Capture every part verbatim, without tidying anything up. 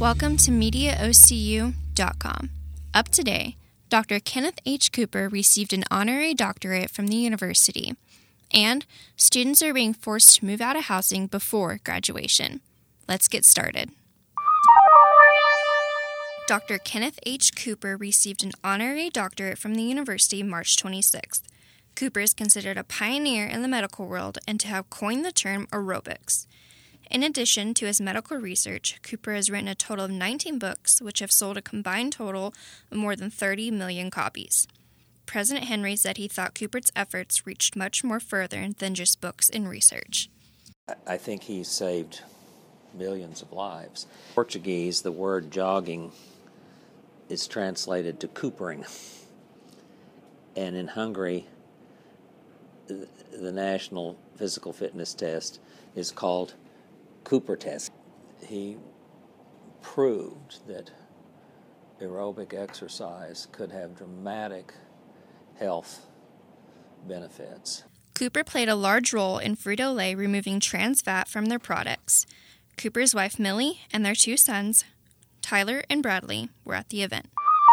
Welcome to media o c u dot com. Up today, Doctor Kenneth H. Cooper received an honorary doctorate from the university, and students are being forced to move out of housing before graduation. Let's get started. Doctor Kenneth H. Cooper received an honorary doctorate from the university March twenty-sixth. Cooper is considered a pioneer in the medical world and to have coined the term aerobics. In addition to his medical research, Cooper has written a total of nineteen books, which have sold a combined total of more than thirty million copies. President Henry said he thought Cooper's efforts reached much more further than just books and research. I think he saved millions of lives. In Portuguese, the word jogging is translated to coopering. And in Hungary, the national physical fitness test is called Cooper test. He proved that aerobic exercise could have dramatic health benefits. Cooper played a large role in Frito-Lay removing trans fat from their products. Cooper's wife Millie and their two sons, Tyler and Bradley, were at the event.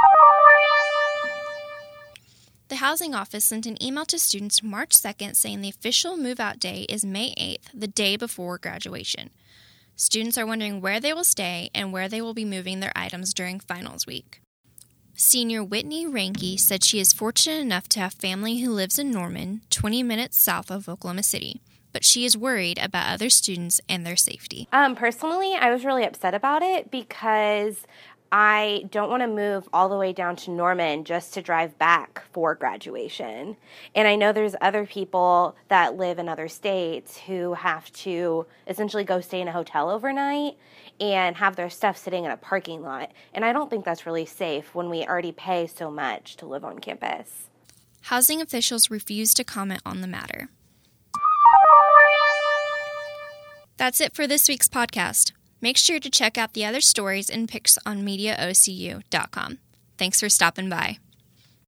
The housing office sent an email to students March second saying the official move-out day is May eighth, the day before graduation. Students are wondering where they will stay and where they will be moving their items during finals week. Senior Whitney Ranke said she is fortunate enough to have family who lives in Norman, twenty minutes south of Oklahoma City, but she is worried about other students and their safety. Um, personally, I was really upset about it because I don't want to move all the way down to Norman just to drive back for graduation. And I know there's other people that live in other states who have to essentially go stay in a hotel overnight and have their stuff sitting in a parking lot. And I don't think that's really safe when we already pay so much to live on campus. Housing officials refused to comment on the matter. That's it for this week's podcast. Make sure to check out the other stories and pics on media o c u dot com. Thanks for stopping by.